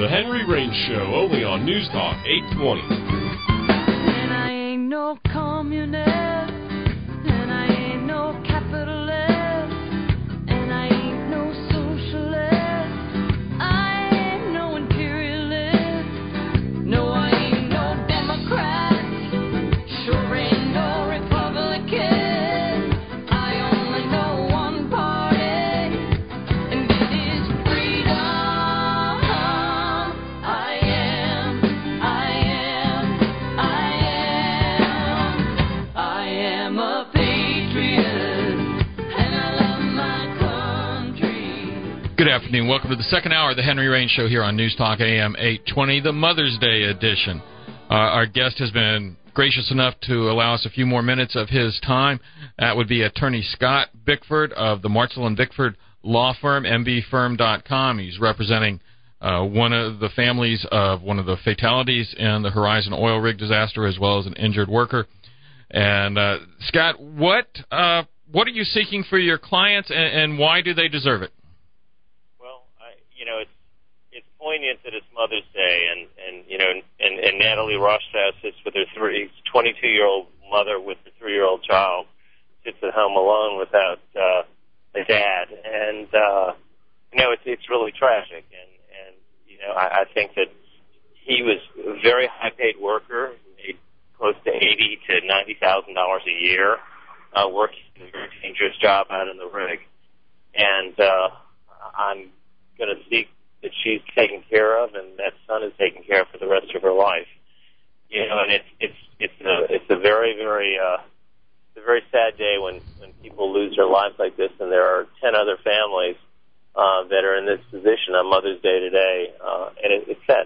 The Henry Rain Show, only on News Talk 820. And I ain't no communist, and I ain't no capitalist, and I ain't no socialist, I ain't no imperialist, no, I ain't no Democrat, sure ain't no Republican, I only know one party, and it is freedom. I am a patriot, and I love my country. Good afternoon. Welcome to the second hour of the Henry Rain Show here on News Talk AM 820, the Mother's Day edition. Our guest has been gracious enough to allow us a few more minutes of his time. That would be Attorney Scott Bickford of the Martzell and Bickford Law Firm, mbfirm.com. He's representing one of the families of one of the fatalities in the Horizon oil rig disaster, as well as an injured worker. And Scott, what are you seeking for your clients, and why do they deserve it? Well, it's poignant that it's Mother's Day, and Natalie Rothschild sits with her 22-year-old mother with her 3-year-old child, sits at home alone without a dad, and it's really tragic. And I think that he was a very high-paid worker, made close to $80,000 to $90,000 a year, working a very dangerous job out in the rig. And I'm going to seek that she's taken care of and that son is taken care of for the rest of her life. And it's a very, very it's a very sad day when people lose their lives like this, and there are 10 other families that are in this position on Mother's Day today, and it's sad.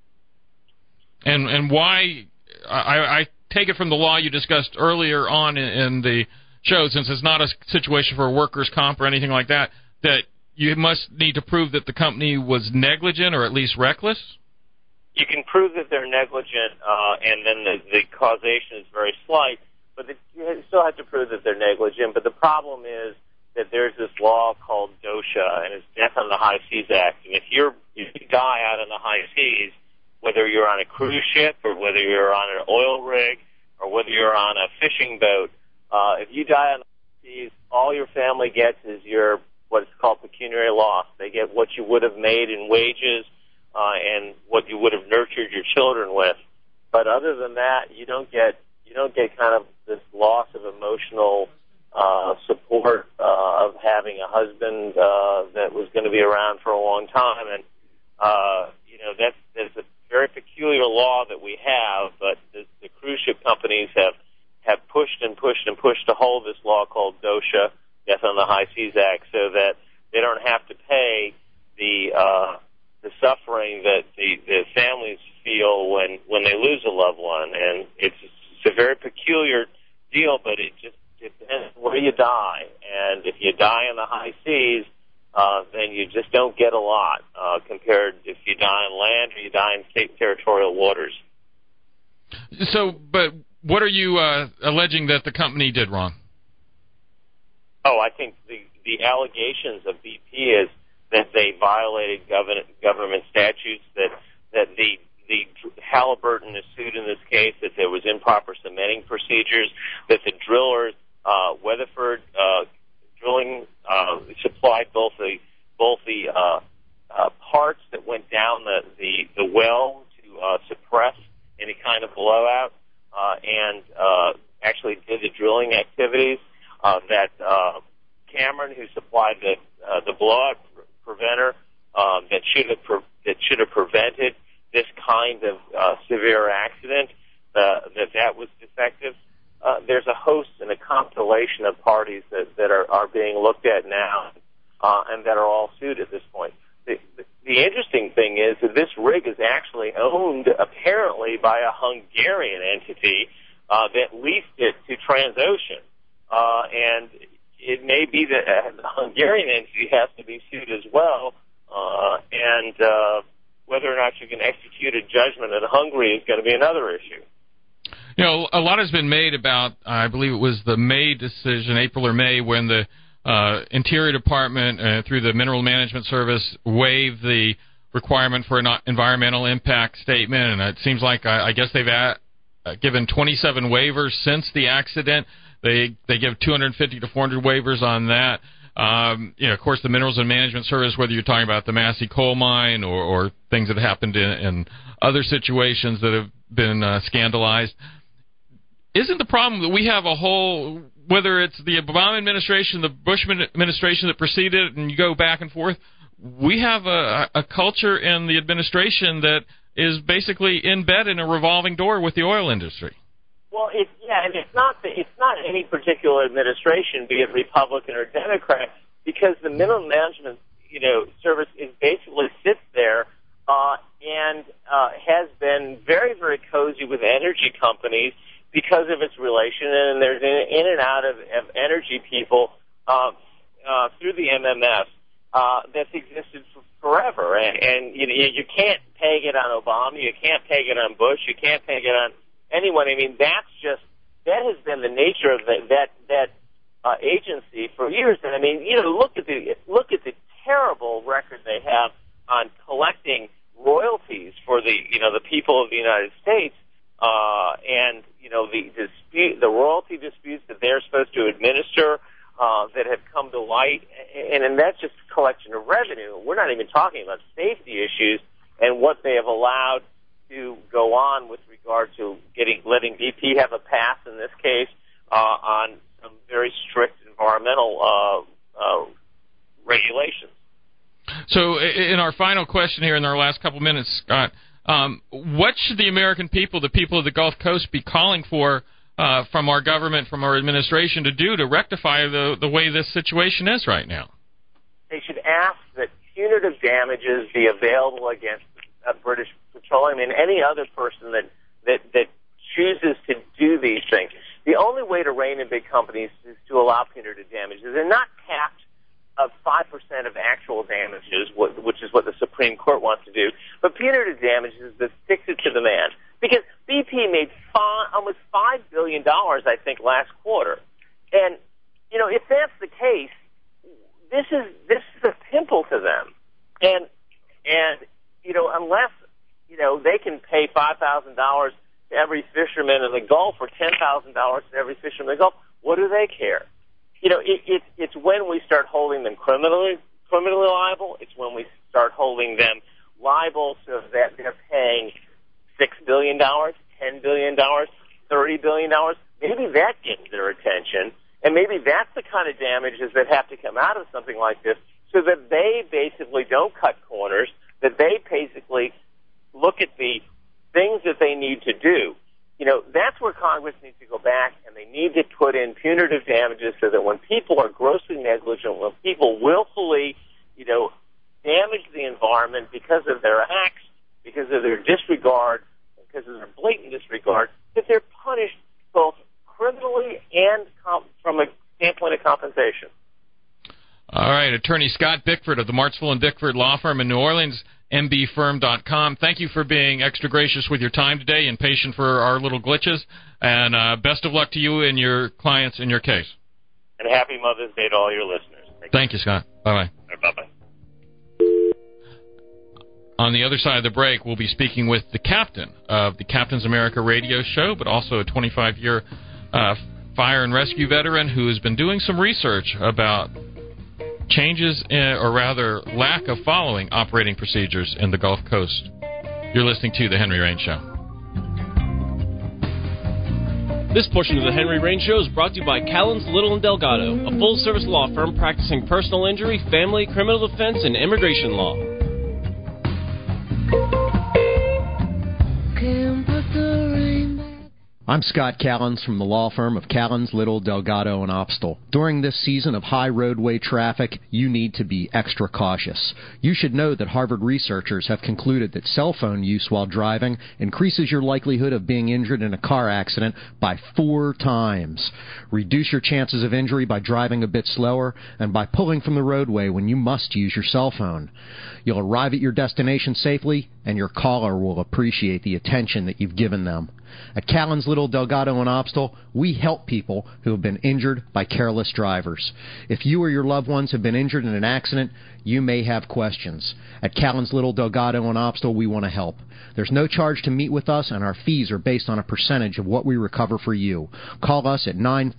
And why? I take it from the law you discussed earlier on in the show, since it's not a situation for a workers' comp or anything like that, that you must need to prove that the company was negligent or at least reckless? You can prove that they're negligent, and then the causation is very slight, but you still have to prove that they're negligent. But the problem is that there's this law called DOSHA, and it's Death on the High Seas Act. And if you die out on the high seas, whether you're on a cruise ship or whether you're on an oil rig or whether you're on a fishing boat, if you die on the high seas, all your family gets is your what's called pecuniary loss. They get what you would have made in wages and what you would have nurtured your children with. But other than that, you don't get kind of this loss of emotional support of having a husband that was going to be around for a long time. And that's a very peculiar law that we have, but the cruise ship companies have pushed and pushed and pushed to hold this law called DOSHA, Death on the High Seas Act, so that they don't have to pay the suffering that the families feel when they lose a loved one. And it's a very peculiar deal, but it just depends where you die. And if you die on the high seas, then you just don't get a lot compared if you die on land or you die in state territorial waters. So, but what are you alleging that the company did wrong? Oh, I think the allegations of BP is that they violated government statutes, that the Halliburton is sued in this case, that there was improper cementing procedures, that the drillers, Weatherford Drilling, supplied both the parts that went down the well to suppress any kind of blowout, and actually did the drilling activities. That Cameron, who supplied the blowout preventer, that should have prevented this kind of severe accident, that was defective. There's a host and a compilation of parties that are being looked at now, and that are all sued at this point. The interesting thing is that this rig is actually owned apparently by a Hungarian entity that leased it to Transocean. And it may be that the Hungarian entity has to be sued as well, and whether or not you can execute a judgment in Hungary is going to be another issue. You know, a lot has been made about, I believe it was the May decision, April or May, when the Interior Department, through the Mineral Management Service, waived the requirement for an environmental impact statement, and it seems like I guess they've given 27 waivers since the accident. They give 250 to 400 waivers on that. Of course, the Minerals and Management Service, whether you're talking about the Massey coal mine or things that happened in other situations that have been scandalized. Isn't the problem that we have a whole, whether it's the Obama administration, the Bush administration that preceded it, and you go back and forth, we have a culture in the administration that is basically in bed in a revolving door with the oil industry. Well, and it's not any particular administration, be it Republican or Democrat, because the Mineral Management Service is basically sits there and has been very, very cozy with energy companies because of its relation, and there's in and out of energy people through the MMS that's existed forever. And you can't peg it on Obama, you can't peg it on Bush, you can't peg it on anyone. I mean, that has been the nature of that agency for years. And I mean, look at the terrible record they have on collecting royalties for the people of the United States, and the royalty disputes that they're supposed to administer that have come to light, and that's just collection of revenue. We're not even talking about safety issues and what they have allowed to go on with regard to letting BP have a pass in this case on some very strict environmental regulations. So in our final question here in our last couple minutes, Scott, what should the American people, the people of the Gulf Coast, be calling for from our government, from our administration to do to rectify the way this situation is right now? They should ask that punitive damages be available against British Petroleum and any other person that chooses to do these things. The only way to rein in big companies is to allow punitive damages. They're not capped of 5% of actual damages, which is what the Supreme Court wants to do, but punitive damages that sticks it to the man. Because BP made almost $5 billion, I think, last quarter. And, if that's the case, this is a pimple to them. And unless, they can pay $5,000 to every fisherman in the Gulf or $10,000 to every fisherman in the Gulf, what do they care? It's when we start holding them criminally liable. It's when we start holding them liable so that they're paying $6 billion, $10 billion, $30 billion. Maybe that gets their attention, and maybe that's the kind of damages that have to come out of something like this so that they basically don't cut corners, that they basically look at the things that they need to do. That's where Congress needs to go back, and they need to put in punitive damages so that when people are grossly negligent, when people willfully, damage the environment because of their acts, because of their disregard, because of their blatant disregard, that they're punished both criminally and from a standpoint of compensation. All right, Attorney Scott Bickford of the Martsville and Bickford Law Firm in New Orleans, mbfirm.com. Thank you for being extra gracious with your time today and patient for our little glitches. And best of luck to you and your clients in your case. And happy Mother's Day to all your listeners. Thank you, Scott. Bye-bye. Bye-bye. On the other side of the break, we'll be speaking with the captain of the Captain's America radio show, but also a 25-year fire and rescue veteran who has been doing some research about changes or rather lack of following operating procedures in the Gulf Coast. You're listening to The Henry Rain Show. This portion of The Henry Rain Show is brought to you by Callens, Little and Delgado, a full-service law firm practicing personal injury, family, criminal defense, and immigration law. I'm Scott Callens from the law firm of Callens, Little, Delgado, and Opstal. During this season of high roadway traffic, you need to be extra cautious. You should know that Harvard researchers have concluded that cell phone use while driving increases your likelihood of being injured in a car accident by 4 times. Reduce your chances of injury by driving a bit slower and by pulling from the roadway when you must use your cell phone. You'll arrive at your destination safely, and your caller will appreciate the attention that you've given them. At Callens, Little, Delgado, and Opstal, we help people who have been injured by careless drivers. If you or your loved ones have been injured in an accident, you may have questions. At Callens Little Delgado and Opstal, we want to help. There's no charge to meet with us, and our fees are based on a percentage of what we recover for you. Call us at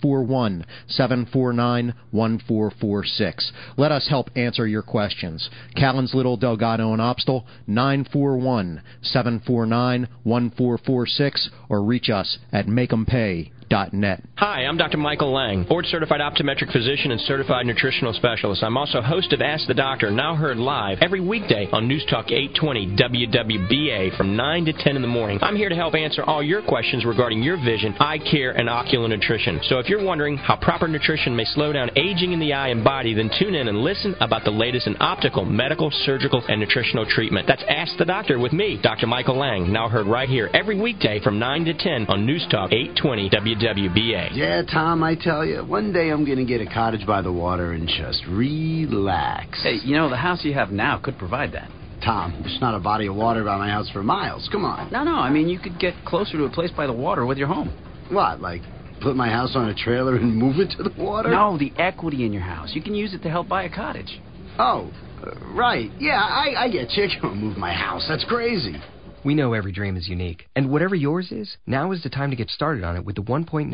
941-749-1446. Let us help answer your questions. Callens Little Delgado and Opstal, 941-749-1446, or reach us at makeempay.net. Hi, I'm Dr. Michael Lang, board-certified optometric physician and certified nutritional specialist. I'm also host of Ask the Doctor, now heard live every weekday on News Talk 820 WWBA from 9 to 10 in the morning. I'm here to help answer all your questions regarding your vision, eye care, and ocular nutrition. So if you're wondering how proper nutrition may slow down aging in the eye and body, then tune in and listen about the latest in optical, medical, surgical, and nutritional treatment. That's Ask the Doctor with me, Dr. Michael Lang, now heard right here every weekday from 9 to 10 on News Talk 820 WWBA. Yeah, Tom, I tell you, one day I'm going to get a cottage by the water and just relax. Hey, you know, the house you have now could provide that. Tom, there's not a body of water by my house for miles. Come on. No, I mean, you could get closer to a place by the water with your home. What, like put my house on a trailer and move it to the water? No, the equity in your house. You can use it to help buy a cottage. Oh, right. Yeah, I get you. I can't move my house. That's crazy. We know every dream is unique, and whatever yours is, now is the time to get started on it with the 1.99%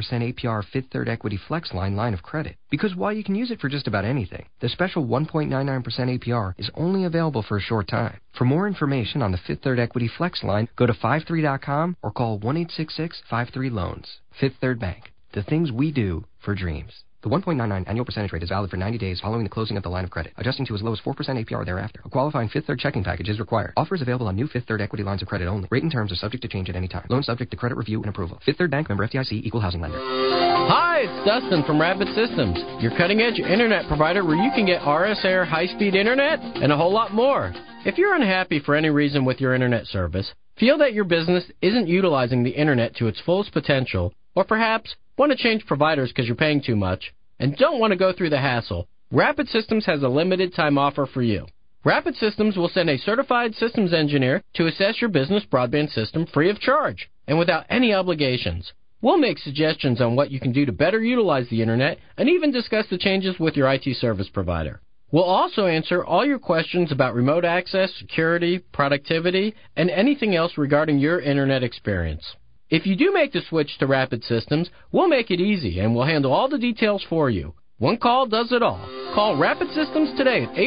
APR Fifth Third Equity Flex line of credit. Because while you can use it for just about anything, the special 1.99% APR is only available for a short time. For more information on the Fifth Third Equity Flex line, go to 53.com or call 1-866-53-LOANS. Fifth Third Bank. The things we do for dreams. The 1.99 annual percentage rate is valid for 90 days following the closing of the line of credit, adjusting to as low as 4% APR thereafter. A qualifying Fifth Third checking package is required. Offers available on new Fifth Third equity lines of credit only. Rate and terms are subject to change at any time. Loan subject to credit review and approval. Fifth Third Bank, member FDIC, equal housing lender. Hi, it's Dustin from Rapid Systems, your cutting-edge internet provider where you can get RS Air high-speed internet and a whole lot more. If you're unhappy for any reason with your internet service, feel that your business isn't utilizing the internet to its fullest potential, or perhaps want to change providers because you're paying too much, and don't want to go through the hassle, Rapid Systems has a limited time offer for you. Rapid Systems will send a certified systems engineer to assess your business broadband system free of charge and without any obligations. We'll make suggestions on what you can do to better utilize the internet and even discuss the changes with your IT service provider. We'll also answer all your questions about remote access, security, productivity, and anything else regarding your internet experience. If you do make the switch to Rapid Systems, we'll make it easy and we'll handle all the details for you. One call does it all. Call Rapid Systems today at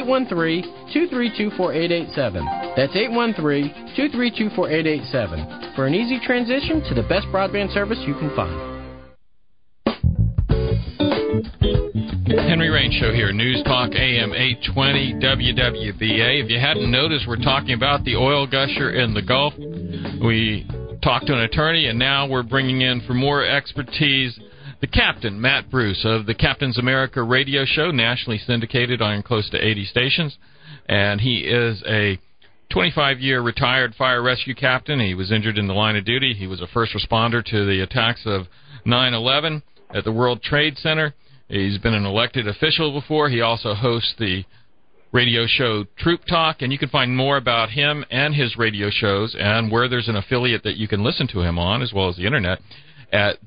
813-232-4887. That's 813-232-4887 for an easy transition to the best broadband service you can find. Henry Rain Show here, News Talk AM 820 WWBA. If you hadn't noticed, we're talking about the oil gusher in the Gulf. We talked to an attorney, and now we're bringing in, for more expertise, the captain, Matt Bruce, of the Captain's America radio show, nationally syndicated on close to 80 stations. And he is a 25-year retired fire rescue captain. He was injured in the line of duty. He was a first responder to the attacks of 9/11 at the World Trade Center. He's been an elected official before. He also hosts the radio show Troop Talk, and you can find more about him and his radio shows and where there's an affiliate that you can listen to him on, as well as the internet, at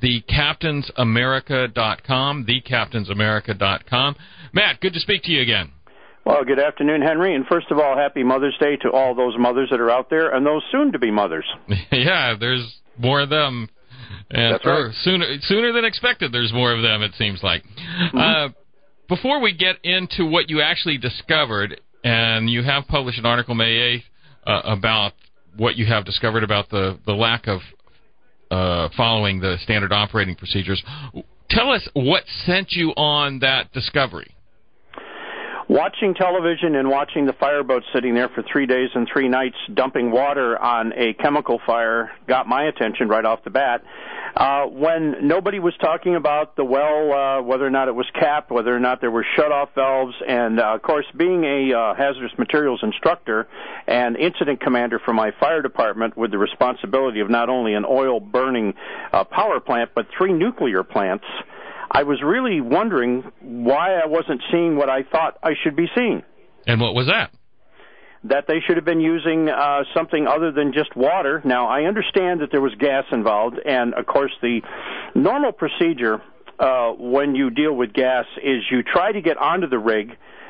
thecaptainsamerica.com, thecaptainsamerica.com. Matt, good to speak to you again. Well, good afternoon, Henry, and first of all, happy Mother's Day to all those mothers that are out there and those soon-to-be mothers. Yeah, there's more of them. And that's right. Sooner than expected, there's more of them, it seems like. Mm-hmm. Before we get into what you actually discovered, and you have published an article May 8th about what you have discovered about the lack of following the standard operating procedures, tell us what sent you on that discovery. Watching television and watching the fireboat sitting there for 3 days and 3 nights dumping water on a chemical fire got my attention right off the bat. When nobody was talking about the well, whether or not it was capped, whether or not there were shut-off valves, and, of course, being a hazardous materials instructor and incident commander for my fire department with the responsibility of not only an oil-burning power plant but 3 nuclear plants, I was really wondering why I wasn't seeing what I thought I should be seeing. And what was that? That they should have been using something other than just water. Now, I understand that there was gas involved, and, of course, the normal procedure when you deal with gas is you try to get onto the rig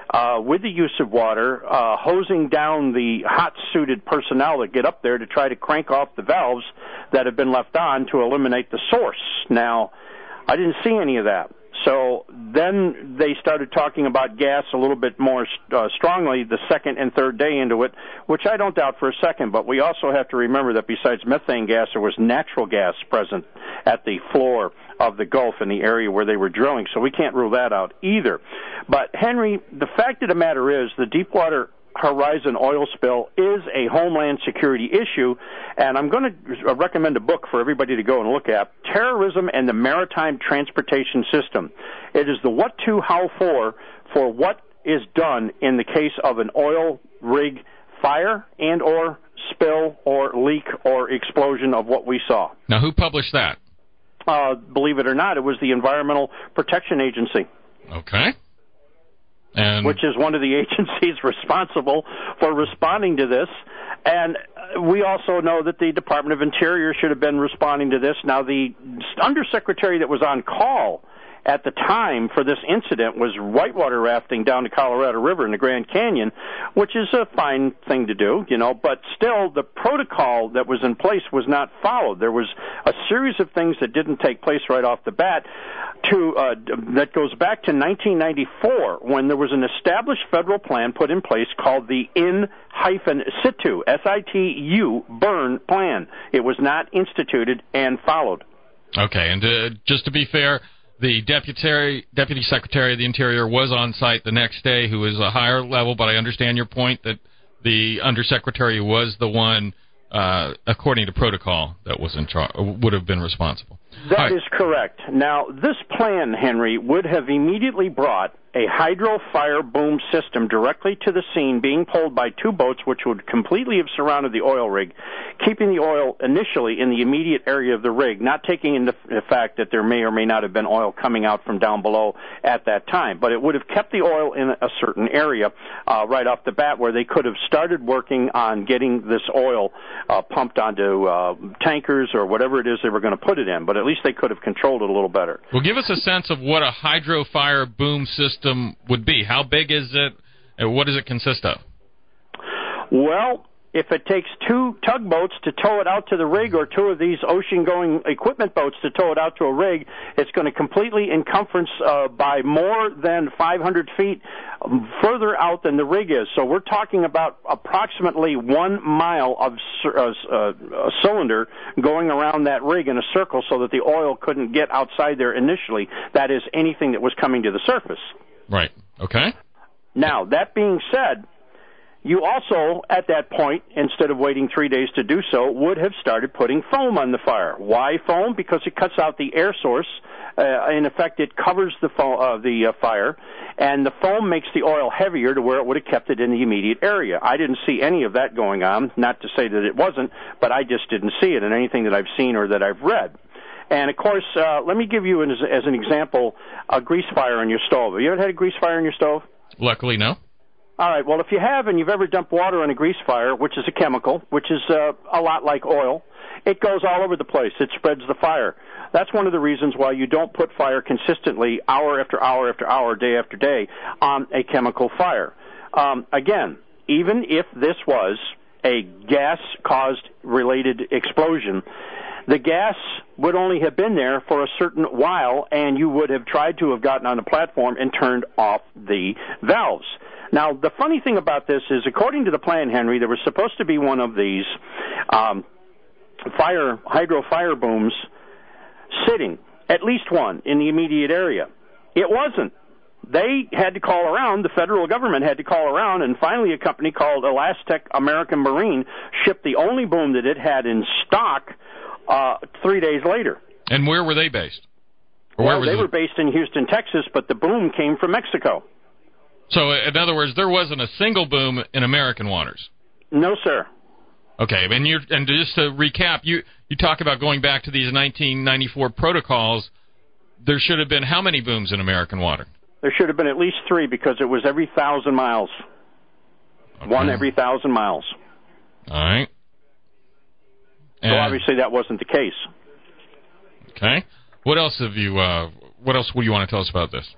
with the use of water, hosing down the hot-suited personnel that get up there to try to crank off the valves that have been left on to eliminate the source. Now, I didn't see any of that. So then they started talking about gas a little bit more strongly the second and third day into it, which I don't doubt for a second. But we also have to remember that besides methane gas, there was natural gas present at the floor of the Gulf in the area where they were drilling. So we can't rule that out either. But, Henry, the fact of the matter is the Deepwater Horizon oil spill is a homeland security issue, and I'm going to recommend a book for everybody to go and look at, Terrorism and the Maritime Transportation System. It is the what to, how for what is done in the case of an oil rig fire and or spill or leak or explosion of what we saw. Now, who published that? Believe it or not, it was the Environmental Protection Agency. Okay. And which is one of the agencies responsible for responding to this. And we also know that the Department of Interior should have been responding to this. Now, the undersecretary that was on call at the time for this incident was whitewater rafting down the Colorado River in the Grand Canyon, which is a fine thing to do, but still the protocol that was in place was not followed. There was a series of things that didn't take place right off the bat that goes back to 1994 when there was an established federal plan put in place called the in-situ, S-I-T-U, burn plan. It was not instituted and followed. Okay, and just to be fair, the Deputy Secretary of the Interior was on site the next day, who is a higher level, but I understand your point that the Undersecretary was the one, according to protocol, that was in charge, would have been responsible. That is correct. Now, this plan, Henry, would have immediately brought a hydro fire boom system directly to the scene, being pulled by two boats, which would completely have surrounded the oil rig, keeping the oil initially in the immediate area of the rig, not taking into the fact that there may or may not have been oil coming out from down below at that time. But it would have kept the oil in a certain area right off the bat where they could have started working on getting this oil pumped onto tankers or whatever it is they were going to put it in. But at least they could have controlled it a little better. Well, give us a sense of what a hydro fire boom system would be. How big is it, and what does it consist of? Well, if it takes two tugboats to tow it out to the rig or two of these ocean-going equipment boats to tow it out to a rig, it's going to completely encumbrance by more than 500 feet further out than the rig is. So we're talking about approximately 1 mile of a cylinder going around that rig in a circle so that the oil couldn't get outside there initially. That is, anything that was coming to the surface. Right. Okay. Now, that being said, you also, at that point, instead of waiting 3 days to do so, would have started putting foam on the fire. Why foam? Because it cuts out the air source. In effect, it covers the fire, and the foam makes the oil heavier to where it would have kept it in the immediate area. I didn't see any of that going on, not to say that it wasn't, but I just didn't see it in anything that I've seen or that I've read. And, of course, let me give you, as an example, a grease fire on your stove. Have you ever had a grease fire on your stove? Luckily, no. All right, well, if you have and you've ever dumped water on a grease fire, which is a chemical, which is a lot like oil, it goes all over the place. It spreads the fire. That's one of the reasons why you don't put fire consistently, hour after hour after hour, day after day, on a chemical fire. Again, even if this was a gas-caused related explosion, the gas would only have been there for a certain while, and you would have tried to have gotten on the platform and turned off the valves. Now, the funny thing about this is, according to the plan, Henry, there was supposed to be one of these hydro fire booms sitting, at least one, in the immediate area. It wasn't. They had to call around, the federal government had to call around, and finally a company called Elastec American Marine shipped the only boom that it had in stock 3 days later. And where were they based? Well, they were based in Houston, Texas, but the boom came from Mexico. So, in other words, there wasn't a single boom in American waters? No, sir. Okay, and just to recap, you talk about going back to these 1994 protocols. There should have been how many booms in American water? There should have been at least 3 because it was every 1,000 miles. Okay. One every 1,000 miles. All right. So obviously that wasn't the case. Okay. What else would you want to tell us about this?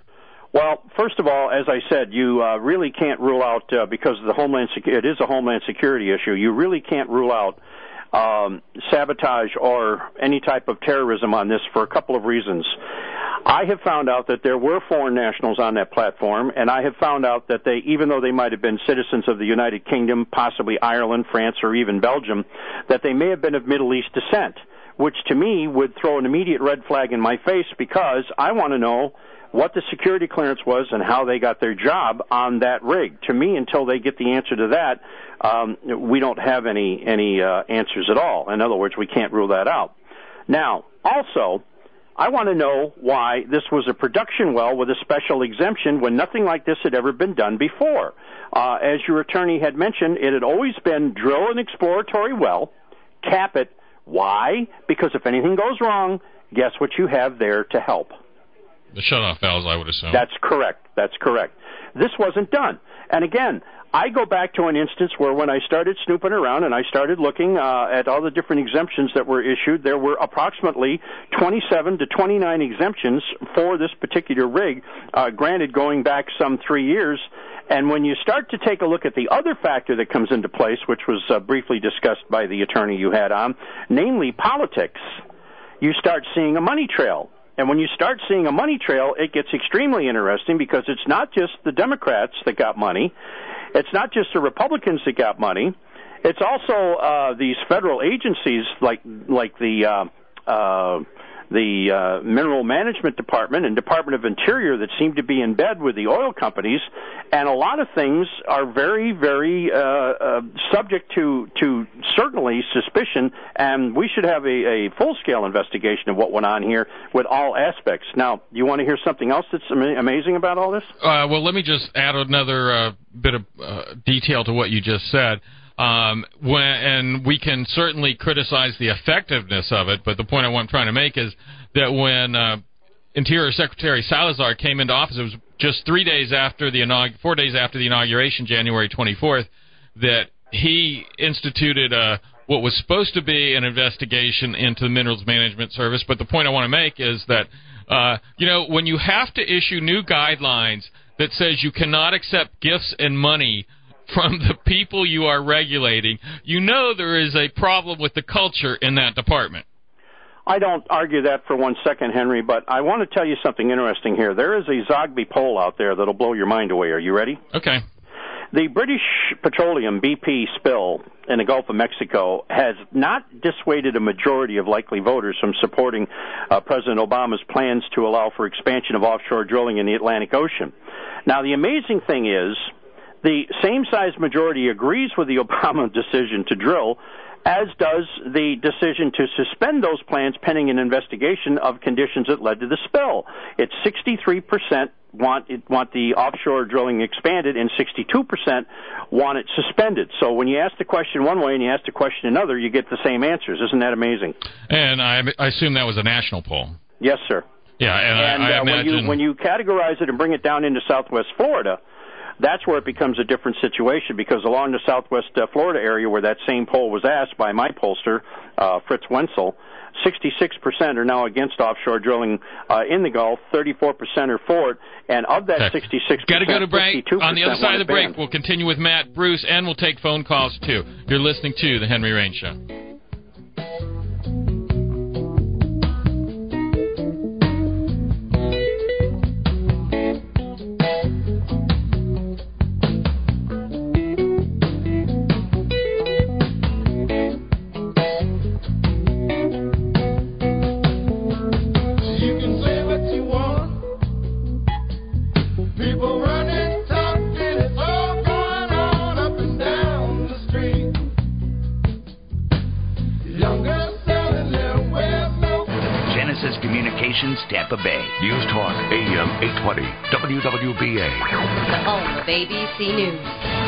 Well, first of all, as I said, you really can't rule out, because of the it is a Homeland Security issue, you really can't rule out sabotage or any type of terrorism on this for a couple of reasons. I have found out that there were foreign nationals on that platform, and I have found out that they, even though they might have been citizens of the United Kingdom, possibly Ireland, France, or even Belgium, that they may have been of Middle East descent, which to me would throw an immediate red flag in my face, because I want to know what the security clearance was and how they got their job on that rig. To me, until they get the answer to that, we don't have any answers at all. In other words, we can't rule that out. Now, also, I want to know why this was a production well with a special exemption when nothing like this had ever been done before. As your attorney had mentioned, it had always been drill an exploratory well, cap it. Why? Because if anything goes wrong, guess what you have there to help? The shutoff valves, I would assume. That's correct. That's correct. This wasn't done. And again, I go back to an instance where when I started snooping around and I started looking at all the different exemptions that were issued, there were approximately 27 to 29 exemptions for this particular rig, granted going back some 3 years. And when you start to take a look at the other factor that comes into place, which was briefly discussed by the attorney you had on, namely politics, you start seeing a money trail. And when you start seeing a money trail, it gets extremely interesting, because it's not just the Democrats that got money. It's not just the Republicans that got money. It's also these federal agencies like the Mineral Management Department and Department of Interior that seem to be in bed with the oil companies, and a lot of things are very, very subject to certainly suspicion, and we should have a full-scale investigation of what went on here with all aspects. Now, you want to hear something else that's amazing about all this? Well, let me just add another bit of detail to what you just said. And we can certainly criticize the effectiveness of it, but the point I'm trying to make is that when Interior Secretary Salazar came into office, it was just 4 days after the inauguration, January 24th, that he instituted what was supposed to be an investigation into the Minerals Management Service. But the point I want to make is that, when you have to issue new guidelines that says you cannot accept gifts and money from the people you are regulating, there is a problem with the culture in that department. I don't argue that for 1 second, Henry, but I want to tell you something interesting here. There is a Zogby poll out there that'll blow your mind away. Are you ready? Okay. The British Petroleum BP spill in the Gulf of Mexico has not dissuaded a majority of likely voters from supporting President Obama's plans to allow for expansion of offshore drilling in the Atlantic Ocean. Now, the amazing thing is, the same-size majority agrees with the Obama decision to drill, as does the decision to suspend those plans pending an investigation of conditions that led to the spill. It's 63% want the offshore drilling expanded, and 62% want it suspended. So when you ask the question one way and you ask the question another, you get the same answers. Isn't that amazing? And I assume that was a national poll. Yes, sir. Yeah, and I imagine when you categorize it and bring it down into Southwest Florida, that's where it becomes a different situation, because along the Southwest Florida area where that same poll was asked by my pollster, Fritz Wenzel, 66% are now against offshore drilling in the Gulf, 34% are for it, and of that 66%, got to go to break. 52% On the other side of the break, banned. we'll continue with Matt, Bruce, and we'll take phone calls, too. You're listening to The Henry Rain Show. Tampa Bay. News Talk AM 820 WWBA. The home of ABC News.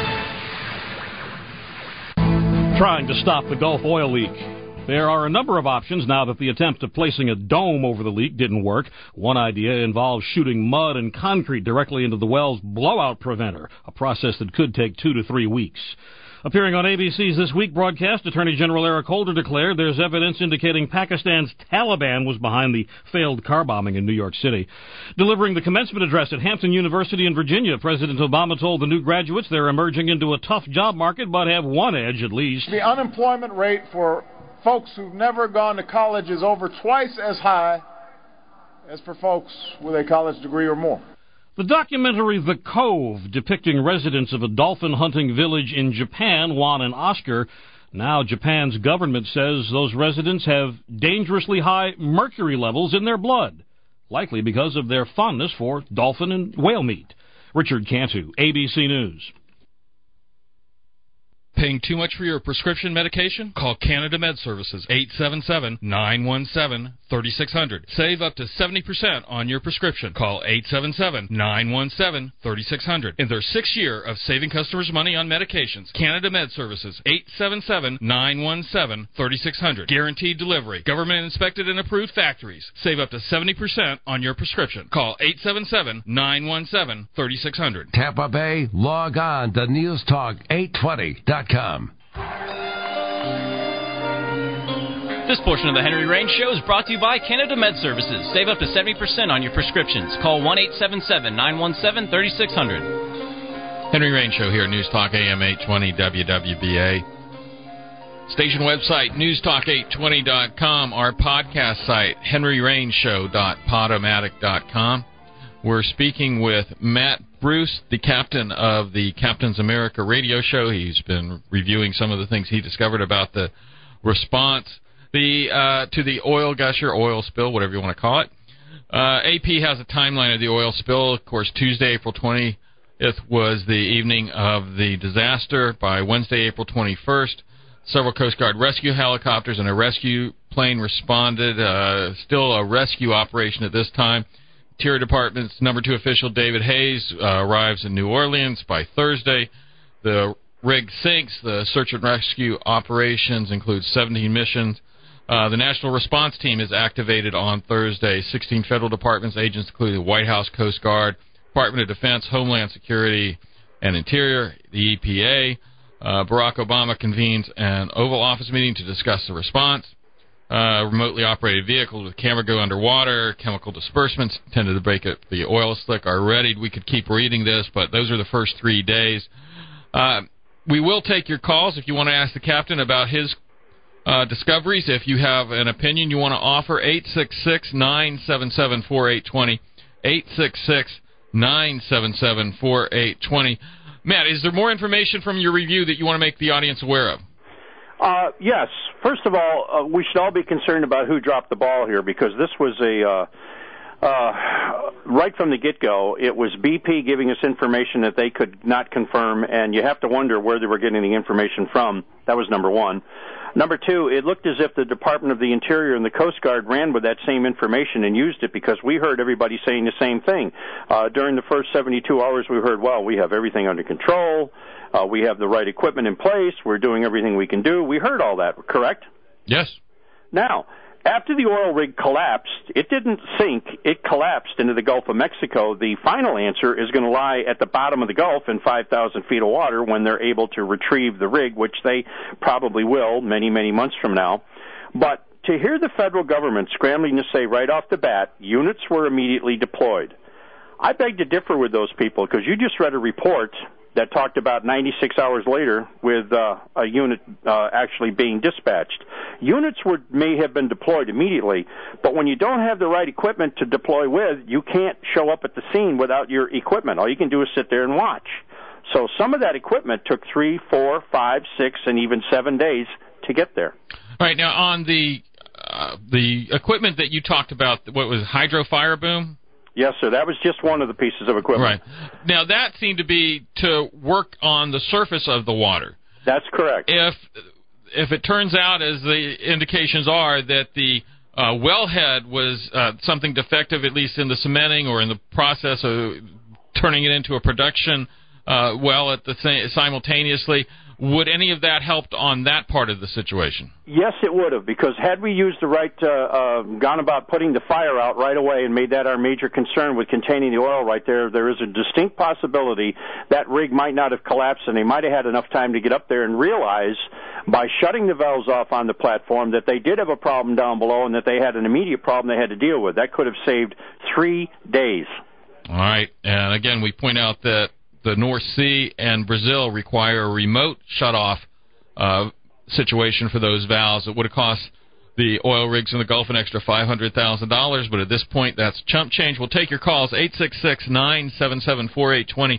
Trying to stop the Gulf oil leak. There are a number of options now that the attempt of placing a dome over the leak didn't work. One idea involves shooting mud and concrete directly into the well's blowout preventer, a process that could take 2 to 3 weeks. Appearing on ABC's This Week broadcast, Attorney General Eric Holder declared there's evidence indicating Pakistan's Taliban was behind the failed car bombing in New York City. Delivering the commencement address at Hampton University in Virginia, President Obama told the new graduates they're emerging into a tough job market but have one edge at least. The unemployment rate for folks who've never gone to college is over twice as high as for folks with a college degree or more. The documentary The Cove, depicting residents of a dolphin-hunting village in Japan, won an Oscar. Now Japan's government says those residents have dangerously high mercury levels in their blood, likely because of their fondness for dolphin and whale meat. Richard Cantu, ABC News. Paying too much for your prescription medication? Call Canada Med Services, 877-917-3600. Save up to 70% on your prescription. Call 877-917-3600. In their 6th year of saving customers money on medications, Canada Med Services, 877-917-3600. Guaranteed delivery. Government inspected and approved factories. Save up to 70% on your prescription. Call 877-917-3600. Tampa Bay, log on to newstalk820.com. This portion of the Henry Rain Show is brought to you by Canada Med Services. Save up to 70% on your prescriptions. Call 1-877-917-3600. Henry Rain Show here, News Talk AM 820 WWBA. Station website, newstalk820.com. Our podcast site, henryrainshow.podomatic.com. We're speaking with Matt Bruce, the captain of the Captain's America radio show. He's been reviewing some of the things he discovered about the response to the oil gusher, oil spill, whatever you want to call it. AP has a timeline of the oil spill. Of course, Tuesday, April 20th was the evening of the disaster. By Wednesday, April 21st, several Coast Guard rescue helicopters and a rescue plane responded. Still a rescue operation at this time. Interior Department's number 2 official, David Hayes, arrives in New Orleans by Thursday. The rig sinks. The search and rescue operations include 17 missions. The National Response Team is activated on Thursday. 16 federal departments, agents including the White House, Coast Guard, Department of Defense, Homeland Security, and Interior, the EPA. Barack Obama convenes an Oval Office meeting to discuss the response. Remotely operated vehicles with camera go underwater, chemical disbursements intended to break up the oil slick are readied. We could keep reading this, but those are the first 3 days. We will take your calls if you want to ask the captain about his discoveries. If you have an opinion you want to offer, 866-977-4820, 866-977-4820. Matt, is there more information from your review that you want to make the audience aware of? Yes. First of all, we should all be concerned about who dropped the ball here, because this was right from the get-go, it was BP giving us information that they could not confirm, and you have to wonder where they were getting the information from. That was number one. Number two, it looked as if the Department of the Interior and the Coast Guard ran with that same information and used it, because we heard everybody saying the same thing. During the first 72 hours, we heard, well, we have everything under control. We have the right equipment in place. We're doing everything we can do. We heard all that, correct? Yes. Now, after the oil rig collapsed, it didn't sink. It collapsed into the Gulf of Mexico. The final answer is going to lie at the bottom of the Gulf in 5,000 feet of water when they're able to retrieve the rig, which they probably will many, many months from now. But to hear the federal government scrambling to say right off the bat, units were immediately deployed, I beg to differ with those people, because you just read a report that talked about 96 hours later with a unit actually being dispatched. Units may have been deployed immediately, but when you don't have the right equipment to deploy with, you can't show up at the scene without your equipment. All you can do is sit there and watch. So some of that equipment took 3, 4, 5, 6, and even 7 days to get there. All right, now on the equipment that you talked about, what was Hydro Fire Boom? Yes, sir. That was just one of the pieces of equipment. Right. Now, that seemed to be to work on the surface of the water. That's correct. If it turns out, as the indications are, that the wellhead was something defective, at least in the cementing or in the process of turning it into a production well simultaneously, would any of that helped on that part of the situation? Yes, it would have, because had we used the right, gone about putting the fire out right away and made that our major concern with containing the oil right there, there is a distinct possibility that rig might not have collapsed, and they might have had enough time to get up there and realize by shutting the valves off on the platform that they did have a problem down below and that they had an immediate problem they had to deal with. That could have saved 3 days. All right, and again, we point out that the North Sea and Brazil require a remote shutoff situation for those valves. It would have cost the oil rigs in the Gulf an extra $500,000, but at this point, that's chump change. We'll take your calls, 866-977-4820,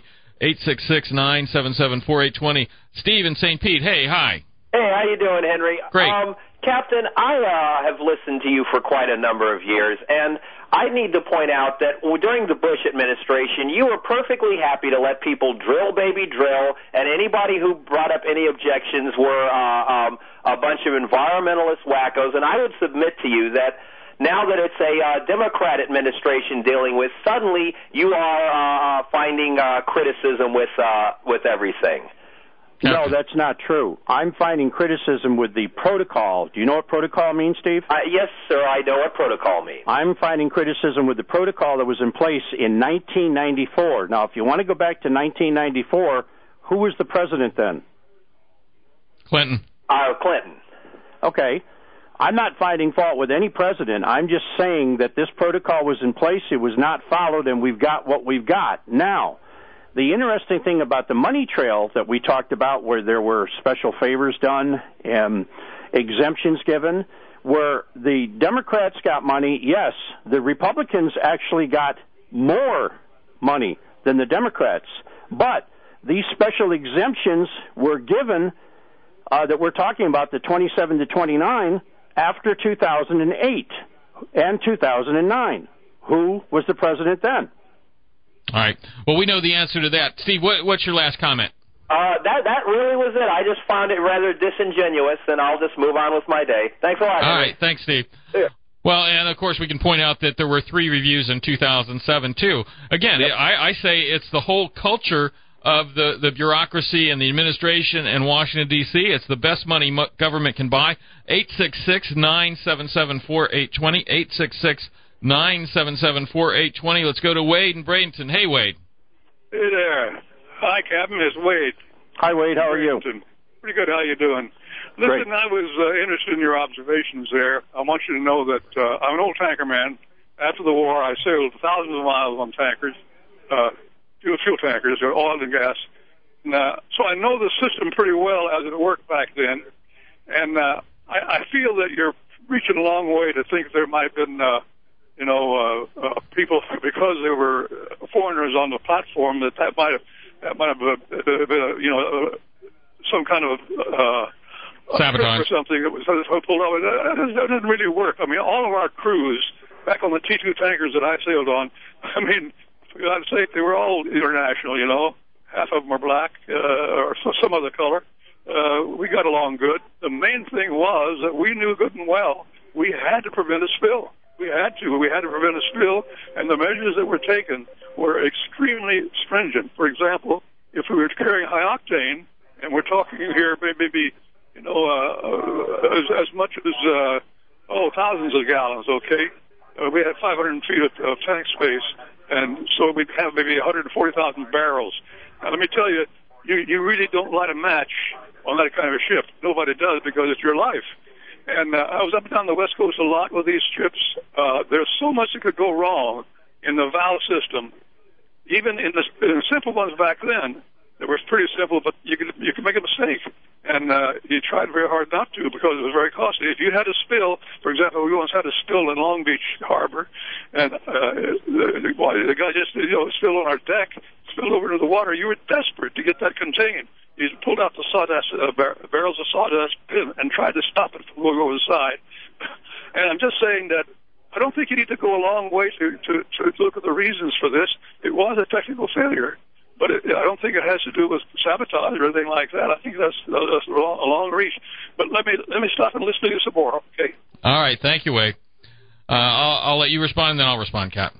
866-977-4820. Steve in St. Pete, hey, hi. Hey, how you doing, Henry? Great. Captain, I have listened to you for quite a number of years, and I need to point out that during the Bush administration, you were perfectly happy to let people drill, baby, drill, and anybody who brought up any objections were a bunch of environmentalist wackos, and I would submit to you that now that it's a Democrat administration dealing with, suddenly you are finding criticism with everything. No, that's not true. I'm finding criticism with the protocol. Do you know what protocol means, Steve? Yes, sir, I know what protocol means. I'm finding criticism with the protocol that was in place in 1994. Now, if you want to go back to 1994, who was the president then? Clinton. Clinton. Okay. I'm not finding fault with any president. I'm just saying that this protocol was in place, it was not followed, and we've got what we've got. Now, the interesting thing about the money trail that we talked about, where there were special favors done and exemptions given, where the Democrats got money, yes, the Republicans actually got more money than the Democrats. But these special exemptions were given, that we're talking about, the 27 to 29, after 2008 and 2009. Who was the president then? All right. Well, we know the answer to that. Steve, what's your last comment? That really was it. I just found it rather disingenuous, and I'll just move on with my day. Thanks a lot. All right. Thanks, Steve. Yeah. Well, and of course, we can point out that there were 3 reviews in 2007, too. Again, yep. I say it's the whole culture of the bureaucracy and the administration in Washington, D.C. It's the best money government can buy. 866-977-4820, 866-977-4820. Let's go to Wade in Bradenton. Hey, Wade. Hey there. Hi, Captain. It's Wade. Hi, Wade. How are you? Pretty good. How you doing? Listen, Great. I was interested in your observations there. I want you to know that I'm an old tanker man. After the war, I sailed thousands of miles on tankers, fuel tankers, or oil and gas. And, so I know the system pretty well as it worked back then. And I feel that you're reaching a long way to think there might have been people, because they were foreigners on the platform, that might have been some kind of sabotage or something that was pulled off. That doesn't really work. I mean, all of our crews back on the T2 tankers that I sailed on, I mean, for God's sake, they were all international. Half of them are black or some other color. We got along good. The main thing was that we knew good and well we had to prevent a spill. We had to prevent a spill, and the measures that were taken were extremely stringent. For example, if we were carrying high octane, and we're talking here maybe as much as thousands of gallons. Okay, we had 500 feet of tank space, and so we'd have maybe 140,000 barrels. Now, let me tell you, you really don't light a match on that kind of a ship. Nobody does, because it's your life. And I was up and down the West Coast a lot with these ships. There's so much that could go wrong in the valve system. Even in the simple ones back then, they were pretty simple, but you could make a mistake. And you tried very hard not to, because it was very costly. If you had a spill, for example, we once had a spill in Long Beach Harbor, and the guy just spilled on our deck, spilled over into the water. You were desperate to get that contained. He pulled out the sawdust, barrels of sawdust, and tried to stop it from going over the side. And I'm just saying that I don't think you need to go a long way to look at the reasons for this. It was a technical failure, but I don't think it has to do with sabotage or anything like that. I think that's a long reach. But let me stop and listen to you some more, okay? All right, thank you, Wade. I'll let you respond, and then I'll respond, Cap.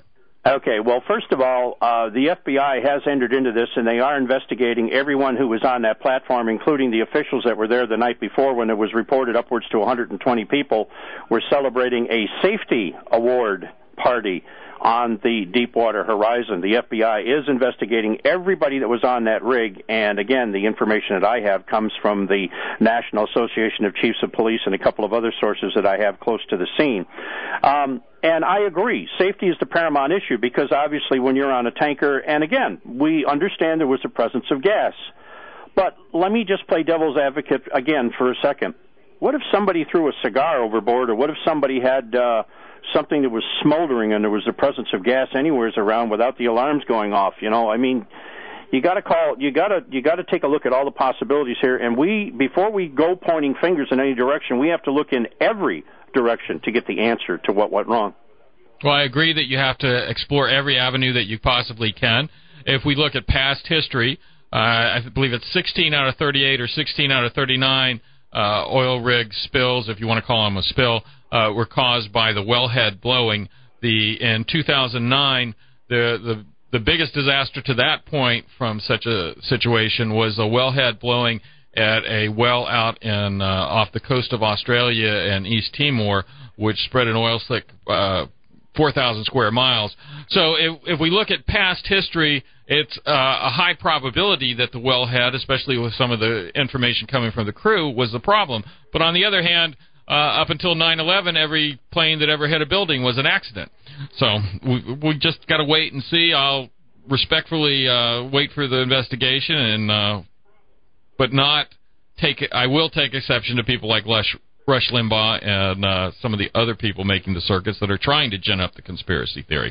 Okay, well, first of all, the FBI has entered into this, and they are investigating everyone who was on that platform, including the officials that were there the night before when it was reported upwards to 120 people were celebrating a safety award party on the Deepwater Horizon. The FBI is investigating everybody that was on that rig, and again, the information that I have comes from the National Association of Chiefs of Police and a couple of other sources that I have close to the scene. And I agree, safety is the paramount issue because obviously when you're on a tanker, and again, we understand there was a presence of gas. But let me just play devil's advocate again for a second. What if somebody threw a cigar overboard, or what if somebody had something that was smoldering and there was the presence of gas anywhere around without the alarms going off? You know, I mean, you got to take a look at all the possibilities here, and before we go pointing fingers in any direction, we have to look in every direction to get the answer to what went wrong. Well, I agree that you have to explore every avenue that you possibly can. If we look at past history, I believe it's 16 out of 38 or 16 out of 39 oil rig spills, if you want to call them a spill, were caused by the wellhead blowing. In 2009, the biggest disaster to that point from such a situation was a wellhead blowing at a well out in off the coast of Australia and East Timor, which spread an oil slick 4,000 square miles. So if we look at past history, it's a high probability that the wellhead, especially with some of the information coming from the crew, was the problem. But on the other hand, up until 9/11, every plane that ever hit a building was an accident. So we just got to wait and see. I'll respectfully wait for the investigation, and but not take it. I will take exception to people like Rush Limbaugh and some of the other people making the circuits that are trying to gin up the conspiracy theory.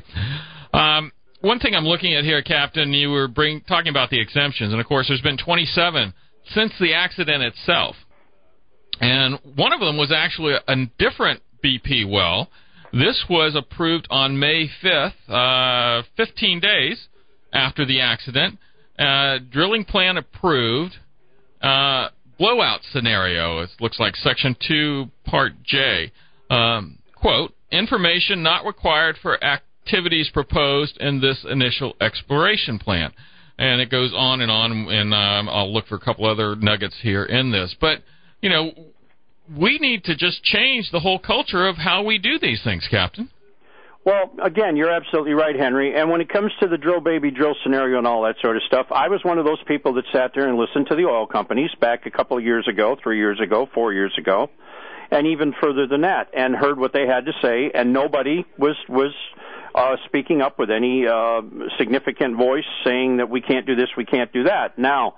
One thing I'm looking at here, Captain, you were talking about the exemptions, and of course there's been 27 since the accident itself. And one of them was actually a different BP well. This was approved on May 5th, 15 days after the accident. Drilling plan approved. Blowout scenario. It looks like Section 2, Part J. Quote, information not required for activities proposed in this initial exploration plan. And it goes on, and I'll look for a couple other nuggets here in this. But, you know, we need to just change the whole culture of how we do these things, Captain. Well, again, you're absolutely right, Henry. And when it comes to the drill, baby, drill scenario and all that sort of stuff, I was one of those people that sat there and listened to the oil companies back a couple of years ago, 3 years ago, 4 years ago, and even further than that, and heard what they had to say, and nobody was speaking up with any significant voice saying that we can't do this, we can't do that. Now,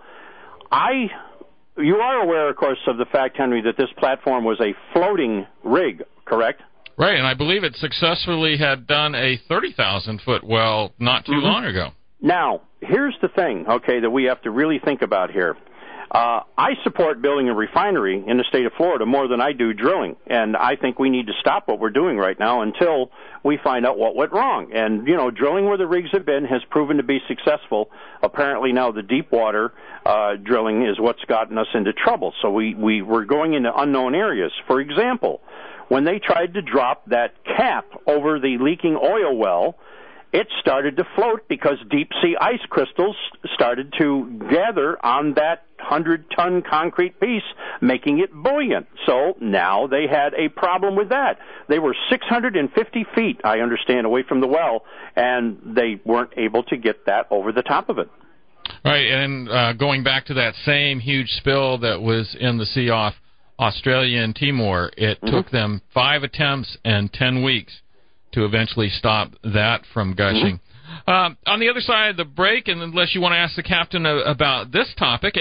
you are aware, of course, of the fact, Henry, that this platform was a floating rig, correct? Right, and I believe it successfully had done a 30,000-foot well not too long ago. Now, here's the thing, okay, that we have to really think about here. I support building a refinery in the state of Florida more than I do drilling, and I think we need to stop what we're doing right now until we find out what went wrong. And, you know, drilling where the rigs have been has proven to be successful. Apparently now the deep water drilling is what's gotten us into trouble. So we're going into unknown areas. For example, when they tried to drop that cap over the leaking oil well, it started to float because deep-sea ice crystals started to gather on that 100-ton concrete piece, making it buoyant. So now they had a problem with that. They were 650 feet, I understand, away from the well, and they weren't able to get that over the top of it. Right, and going back to that same huge spill that was in the sea off Australia and Timor, it took them 5 attempts and 10 weeks to eventually stop that from gushing. On the other side of the break, and unless you want to ask the captain about this topic,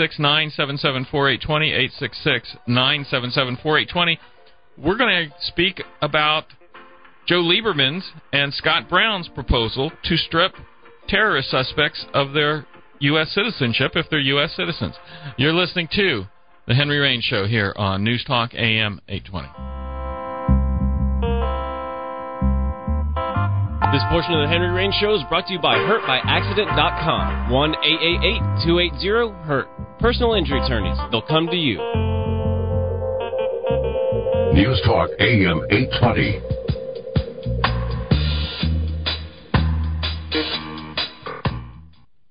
866-977-4820, 866-977-4820, we're going to speak about Joe Lieberman's and Scott Brown's proposal to strip terrorist suspects of their U.S. citizenship if they're U.S. citizens. You're listening to The Henry Rain Show here on News Talk AM 820. This portion of the Henry Rain Show is brought to you by HurtByAccident.com. 1-888-280-HURT. Personal injury attorneys. They'll come to you. News Talk AM 820.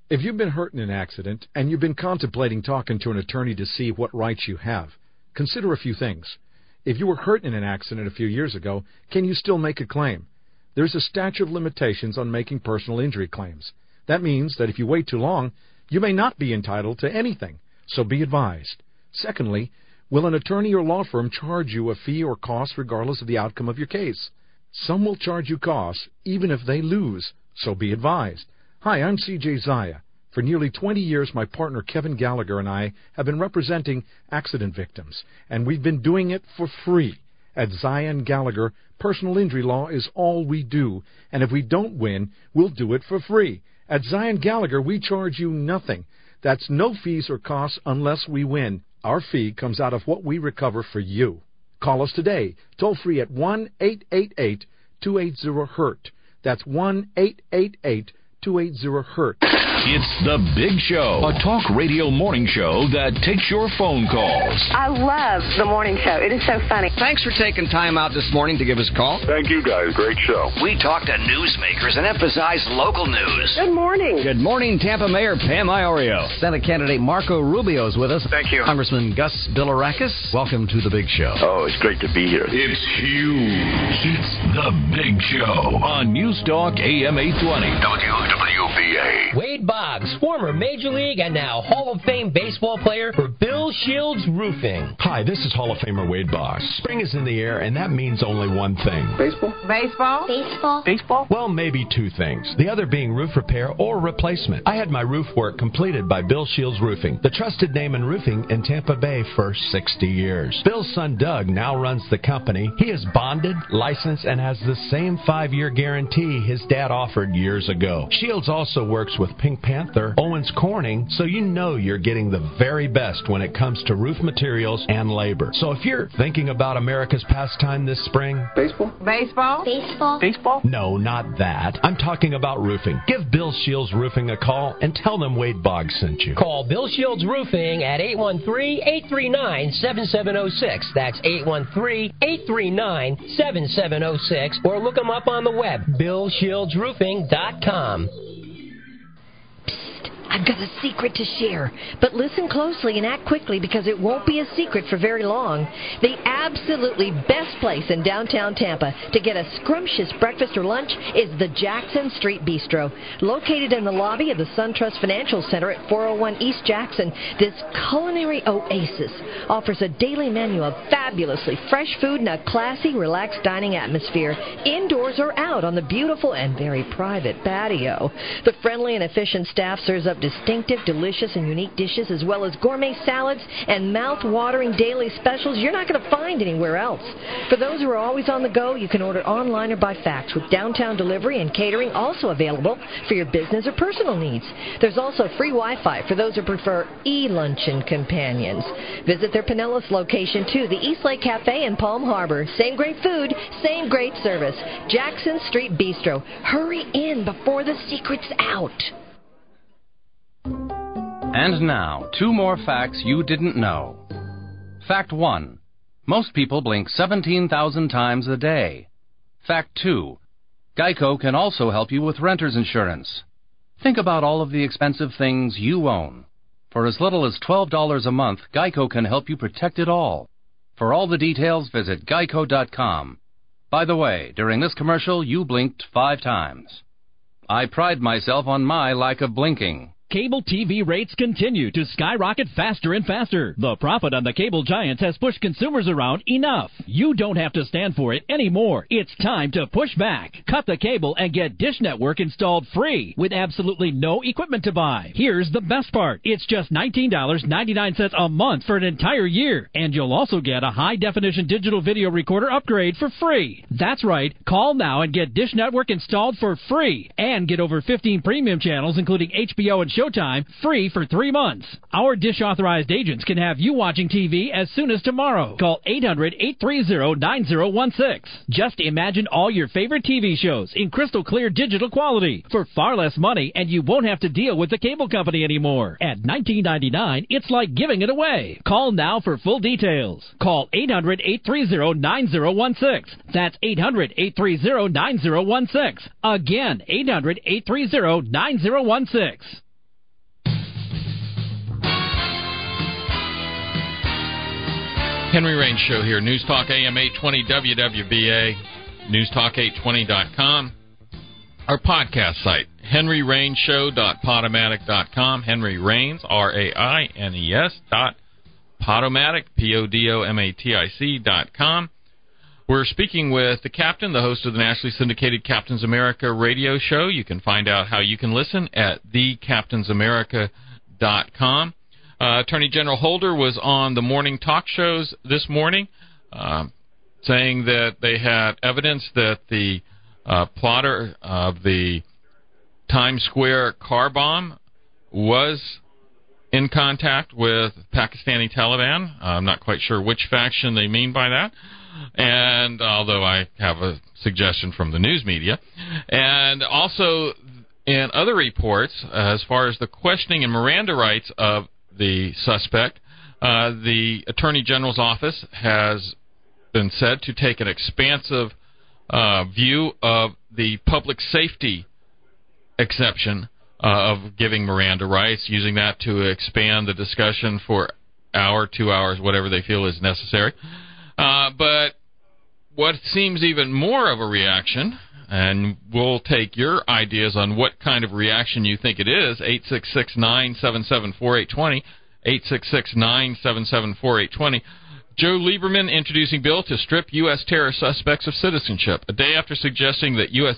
If you've been hurt in an accident and you've been contemplating talking to an attorney to see what rights you have, consider a few things. If you were hurt in an accident a few years ago, can you still make a claim? There's a statute of limitations on making personal injury claims. That means that if you wait too long, you may not be entitled to anything, so be advised. Secondly, will an attorney or law firm charge you a fee or cost regardless of the outcome of your case? Some will charge you costs even if they lose, so be advised. Hi, I'm C.J. Zaya. For nearly 20 years, my partner Kevin Gallagher and I have been representing accident victims, and we've been doing it for free. At Zaya & Gallagher, personal injury law is all we do, and if we don't win, we'll do it for free. At Zaya & Gallagher, we charge you nothing. That's no fees or costs unless we win. Our fee comes out of what we recover for you. Call us today, toll free at 1-888-280-HURT. That's 1-888-280-HURT. It's The Big Show, a talk radio morning show that takes your phone calls. I love the morning show. It is so funny. Thanks for taking time out this morning to give us a call. Thank you, guys. Great show. We talk to newsmakers and emphasize local news. Good morning. Good morning, Tampa Mayor Pam Iorio. Senate candidate Marco Rubio is with us. Thank you. Congressman Gus Bilirakis. Welcome to The Big Show. Oh, it's great to be here. It's huge. It's The Big Show on News Talk AM 820. WWBA. Wade Boggs, former Major League and now Hall of Fame baseball player for Bill Shields Roofing. Hi, this is Hall of Famer Wade Boggs. Spring is in the air, and that means only one thing. Baseball? Baseball? Baseball? Baseball? Well, maybe two things. The other being roof repair or replacement. I had my roof work completed by Bill Shields Roofing, the trusted name in roofing in Tampa Bay for 60 years. Bill's son Doug now runs the company. He is bonded, licensed, and has the same 5-year guarantee his dad offered years ago. Shields also works with Pink Panther, Owens Corning, so you know you're getting the very best when it comes to roof materials and labor. So if you're thinking about America's pastime this spring... Baseball? Baseball? Baseball? Baseball? No, not that. I'm talking about roofing. Give Bill Shields Roofing a call and tell them Wade Boggs sent you. Call Bill Shields Roofing at 813-839-7706. That's 813-839-7706. Or look them up on the web, BillShieldsRoofing.com. I've got a secret to share, but listen closely and act quickly because it won't be a secret for very long. The absolutely best place in downtown Tampa to get a scrumptious breakfast or lunch is the Jackson Street Bistro. Located in the lobby of the SunTrust Financial Center at 401 East Jackson, this culinary oasis offers a daily menu of fabulously fresh food and a classy, relaxed dining atmosphere, indoors or out on the beautiful and very private patio. The friendly and efficient staff serves up distinctive, delicious, and unique dishes, as well as gourmet salads and mouth-watering daily specials you're not going to find anywhere else. For those who are always on the go, you can order online or by fax, with downtown delivery and catering also available for your business or personal needs. There's also free Wi-Fi for those who prefer e-luncheon companions. Visit their Pinellas location, too, the East Lake Cafe in Palm Harbor. Same great food, same great service. Jackson Street Bistro. Hurry in before the secret's out. And now, 2 more facts you didn't know. Fact 1. Most people blink 17,000 times a day. Fact 2. Geico can also help you with renter's insurance. Think about all of the expensive things you own. For as little as $12 a month, Geico can help you protect it all. For all the details, visit geico.com. By the way, during this commercial, you blinked 5 times. I pride myself on my lack of blinking. Cable TV rates continue to skyrocket faster and faster. The profit on the cable giants has pushed consumers around enough. You don't have to stand for it anymore. It's time to push back. Cut the cable and get Dish Network installed free with absolutely no equipment to buy. Here's the best part. It's just $19.99 a month for an entire year. And you'll also get a high-definition digital video recorder upgrade for free. That's right. Call now and get Dish Network installed for free. And get over 15 premium channels, including HBO and Showtime, free for 3 months. Our Dish authorized agents can have you watching TV as soon as tomorrow. Call 800-830-9016. Just imagine all your favorite TV shows in crystal clear digital quality for far less money, and you won't have to deal with the cable company anymore. At $19.99, it's like giving it away. Call now for full details. Call 800-830-9016. That's 800-830-9016. Again, 800-830-9016. Henry Rains Show here. News Talk AM 820 WWBA, newstalk820.com. Our podcast site, henryrainshow.podomatic.com. Henry Rains, RAINES, Podomatic, PODOMATIC.com. We're speaking with the captain, the host of the nationally syndicated Captains America radio show. You can find out how you can listen at thecaptainsamerica.com. Attorney General Holder was on the morning talk shows this morning, saying that they had evidence that the plotter of the Times Square car bomb was in contact with Pakistani Taliban. I'm not quite sure which faction they mean by that. And although I have a suggestion from the news media. And also in other reports, as far as the questioning and Miranda rights of the suspect, the Attorney General's office has been said to take an expansive view of the public safety exception of giving Miranda rights, using that to expand the discussion for hour, 2 hours, whatever they feel is necessary. But what seems even more of a reaction, and we'll take your ideas on what kind of reaction you think it is, 866-977-4820, 866-977-4820. Joe Lieberman introducing bill to strip U.S. terror suspects of citizenship, a day after suggesting that U.S.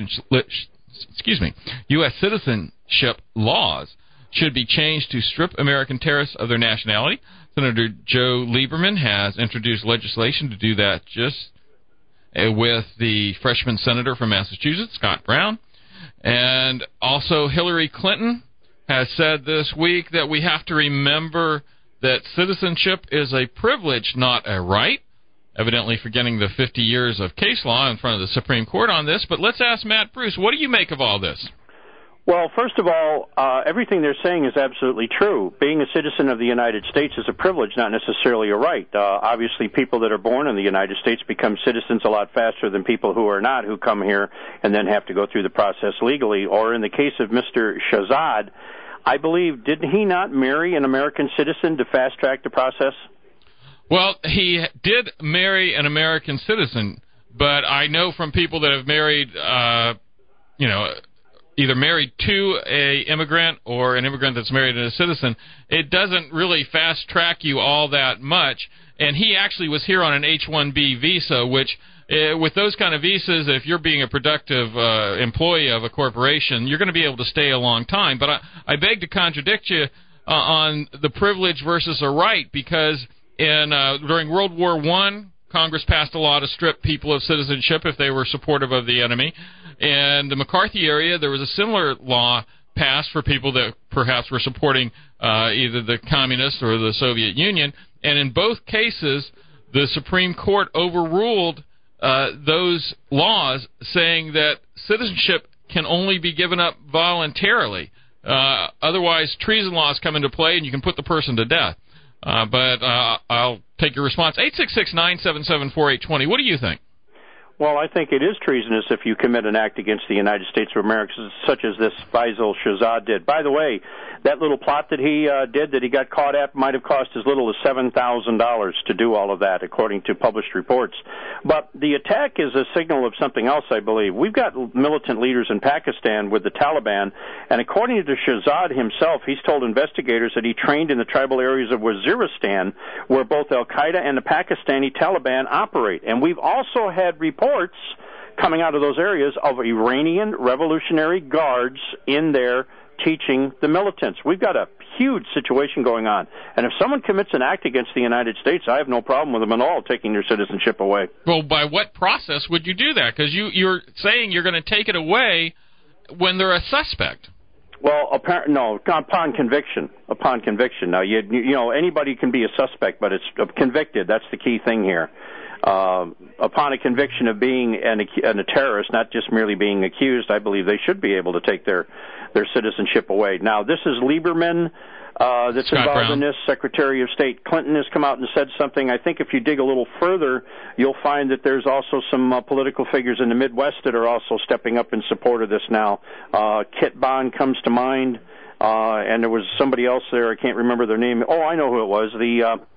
citizenship laws should be changed to strip American terrorists of their nationality. Senator Joe Lieberman has introduced legislation to do that just with the freshman senator from Massachusetts, Scott Brown. And also Hillary Clinton has said this week that we have to remember that citizenship is a privilege, not a right, evidently forgetting the 50 years of case law in front of the Supreme Court on this. But let's ask Matt Bruce, what do you make of all this? Well, first of all, everything they're saying is absolutely true. Being a citizen of the United States is a privilege, not necessarily a right. Obviously, people that are born in the United States become citizens a lot faster than people who are not, who come here and then have to go through the process legally. Or in the case of Mr. Shahzad, I believe, did he not marry an American citizen to fast-track the process? Well, he did marry an American citizen, but I know from people that have married, either married to a immigrant or an immigrant that's married to a citizen, it doesn't really fast-track you all that much. And he actually was here on an H-1B visa, which, with those kind of visas, if you're being a productive employee of a corporation, you're going to be able to stay a long time. But I beg to contradict you on the privilege versus a right, because during World War I, Congress passed a law to strip people of citizenship if they were supportive of the enemy. In the McCarthy area, there was a similar law passed for people that perhaps were supporting either the communists or the Soviet Union. And in both cases, the Supreme Court overruled those laws, saying that citizenship can only be given up voluntarily. Otherwise, treason laws come into play, and you can put the person to death. But I'll take your response. 866-977-4820. What do you think? Well, I think it is treasonous if you commit an act against the United States of America, such as this Faisal Shahzad did. By the way, that little plot that he did, that he got caught at, might have cost as little as $7,000 to do all of that, according to published reports. But the attack is a signal of something else, I believe. We've got militant leaders in Pakistan with the Taliban, and according to Shahzad himself, he's told investigators that he trained in the tribal areas of Waziristan, where both al-Qaeda and the Pakistani Taliban operate. And we've also had reports coming out of those areas of Iranian Revolutionary Guards in there teaching the militants. We've got a huge situation going on. And if someone commits an act against the United States, I have no problem with them at all taking their citizenship away. Well, by what process would you do that? Because you're saying you're going to take it away when they're a suspect. Well, no, upon conviction. Upon conviction. Now, you know, anybody can be a suspect, but it's convicted. That's the key thing here. Upon a conviction of being a terrorist, not just merely being accused, I believe they should be able to take their citizenship away. Now, this is Lieberman that's Scott involved Brown. in this. Secretary of State Clinton has come out and said something. I think if you dig a little further, you'll find that there's also some political figures in the Midwest that are also stepping up in support of this now. Kit Bond comes to mind, and there was somebody else there. I can't remember their name. Oh, I know who it was.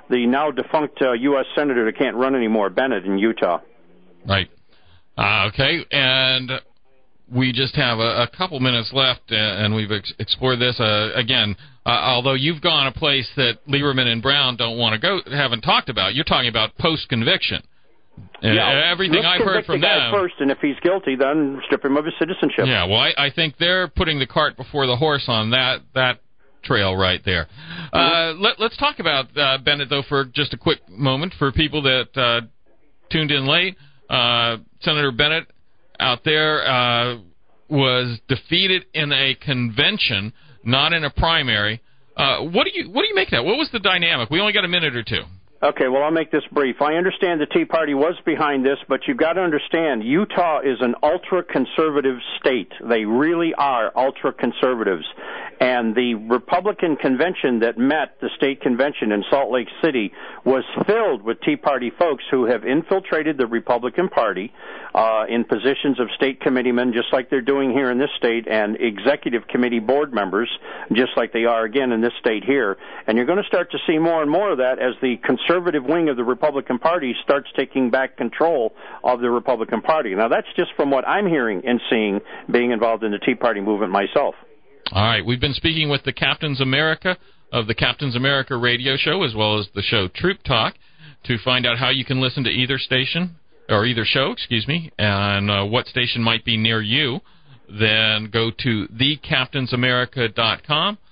the now defunct U.S. Senator that can't run anymore, Bennett in Utah. Right. Okay, and we just have a couple minutes left, and we've explored this again. Although you've gone a place that Lieberman and Brown don't want to go, haven't talked about. You're talking about post-conviction. Yeah, everything I've heard from the guy them first, and if he's guilty, then strip him of his citizenship. Yeah, well, I think they're putting the cart before the horse on that trail right there. Let's talk about Bennett, though, for just a quick moment. For people that tuned in late, Senator Bennett out there was defeated in a convention, not in a primary. What do you make of that? What was the dynamic? We only got a minute or two. Okay, well, I'll make this brief. I understand the Tea Party was behind this, but you've got to understand, Utah is an ultra-conservative state. They really are ultra-conservatives. And the Republican convention that met, the state convention in Salt Lake City, was filled with Tea Party folks who have infiltrated the Republican Party in positions of state committeemen, just like they're doing here in this state, and executive committee board members, just like they are again in this state here. And you're going to start to see more and more of that as the conservative wing of the Republican Party starts taking back control of the Republican Party. Now, that's just from what I'm hearing and seeing, being involved in the Tea Party movement myself. All right, we've been speaking with the Captains America of the Captains America radio show, as well as the show Troop Talk, to find out how you can listen to either station, or either show, and what station might be near you. Then go to thecaptainsamerica.com,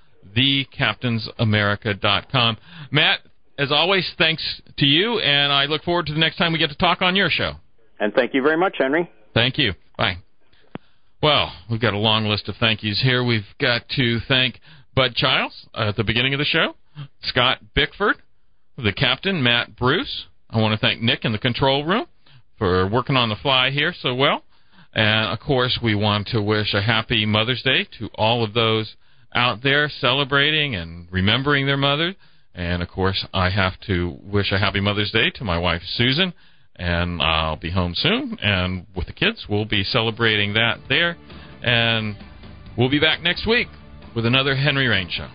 thecaptainsamerica.com. Matt, as always, thanks to you, and I look forward to the next time we get to talk on your show. And thank you very much, Henry. Thank you. Bye. Well, we've got a long list of thank yous here. We've got to thank Bud Childs at the beginning of the show, Scott Bickford, the captain, Matt Bruce. I want to thank Nick in the control room for working on the fly here so well. And, of course, we want to wish a happy Mother's Day to all of those out there celebrating and remembering their mother. And, of course, I have to wish a happy Mother's Day to my wife, Susan. And I'll be home soon, and with the kids, we'll be celebrating that there. And we'll be back next week with another Henry Rain Show.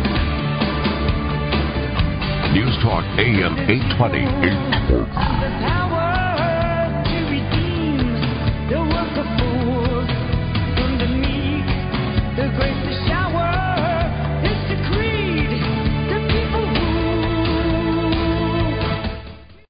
News Talk AM 820.